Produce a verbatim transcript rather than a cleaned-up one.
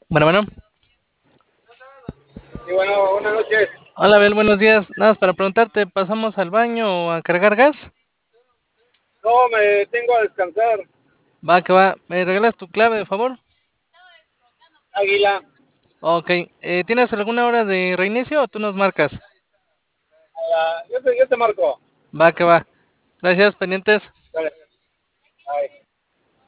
Bueno, bueno. Y bueno, buenas noches. Hola, Abel, buenos días. Nada más para preguntarte, ¿pasamos al baño o a cargar gas? No, me tengo a descansar. Va, que va. ¿Me regalas tu clave, de favor? Águila. Ok. Eh, ¿tienes alguna hora de reinicio o tú nos marcas? Ah, yo, te, yo te marco. Va, que va. Gracias, pendientes. Dale. Bye.